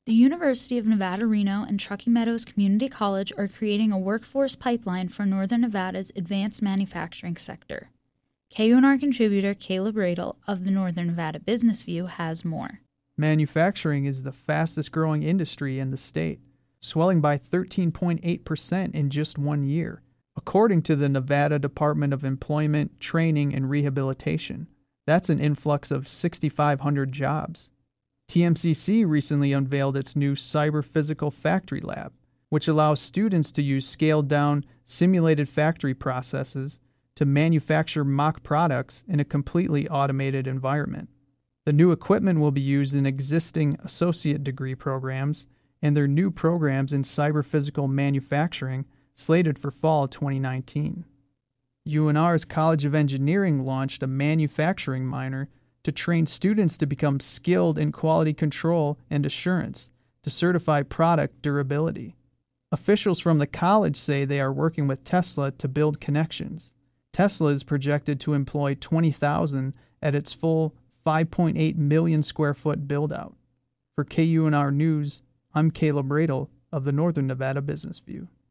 The University of Nevada, Reno and Truckee Meadows Community College are creating a workforce pipeline for Northern Nevada's advanced manufacturing sector. KUNR contributor Caleb Radel of the Northern Nevada Business View has more. Manufacturing is the fastest growing industry in the state, swelling by 13.8% in just 1 year, according to the Nevada Department of Employment, Training, and Rehabilitation. That's an influx of 6,500 jobs. TMCC recently unveiled its new Cyber Physical Factory Lab, which allows students to use scaled-down, simulated factory processes to manufacture mock products in a completely automated environment. The new equipment will be used in existing associate degree programs and their new programs in cyber-physical manufacturing slated for fall 2019. UNR's College of Engineering launched a manufacturing minor to train students to become skilled in quality control and assurance to certify product durability. Officials from the college say they are working with Tesla to build connections. Tesla is projected to employ 20,000 at its full 5.8 million square foot build-out. For KUNR News, I'm Caleb Radel of the Northern Nevada Business View.